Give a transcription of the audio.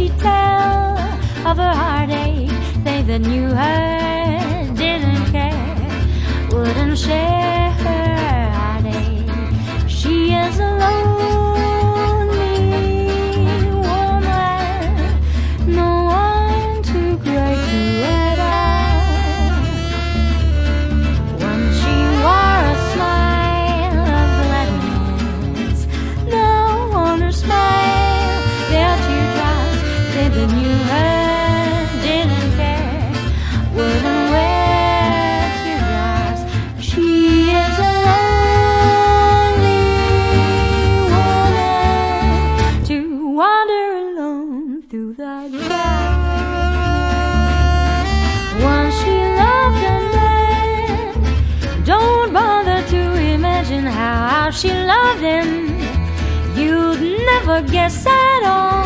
she'd tell of her heartache. They that knew her didn't care, wouldn't share her heartache. She is a lonely woman, no one to cry to at all. Once she wore a smile of gladness, now on her smile there are teardrops. They that knew her didn't care, wouldn't wear teardrops. She is a lonely woman to wander alone through the dark. Once she loved a man, don't bother to imagine how she loved him. You'd never guess at all.